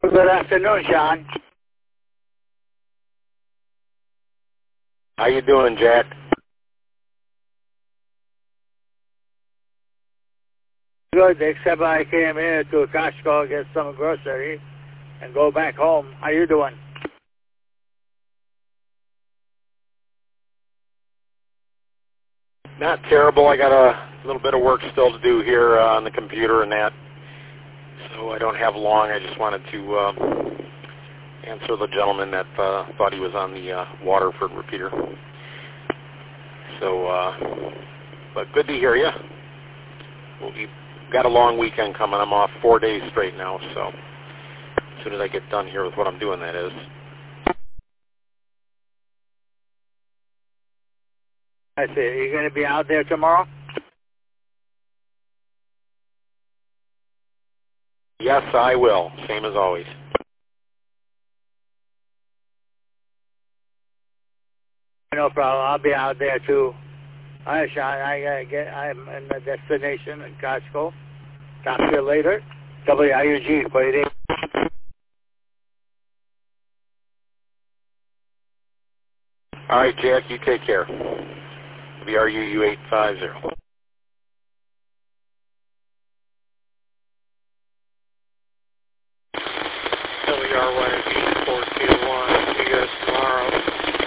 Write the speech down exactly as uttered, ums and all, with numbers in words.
Good afternoon, Sean. How you doing, Jack? Good, except I came here to Costco, get some groceries, and go back home. How you doing? Not terrible. I got a little bit of work still to do here uh, on the computer and that, so I don't have long. I just wanted to uh, answer the gentleman that uh, thought he was on the uh, Waterford repeater. So, uh, but good to hear you. We'll be, got a long weekend coming. I'm off four days straight now, so as soon as I get done here with what I'm doing, that is. I see. Are you going to be out there tomorrow? Yes, I will. Same as always. No problem. I'll be out there too. All right, Sean. I gotta get. I'm in the destination in Costco. Talk to you later. W I U G forty-eight. All right, Jack. You take care. W R U U eight five zero. W R Y G four two one. See you guys tomorrow.